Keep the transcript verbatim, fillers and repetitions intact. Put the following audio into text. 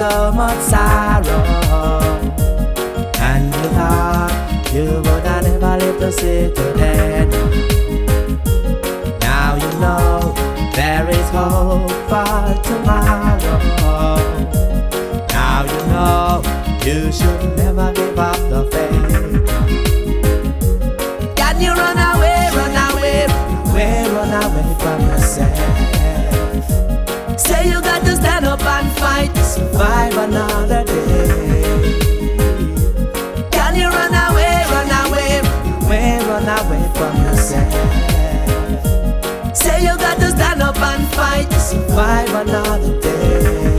so much sorrow, and you thought you would have never live to see today. Now you know there is hope for tomorrow. Now you know you should never give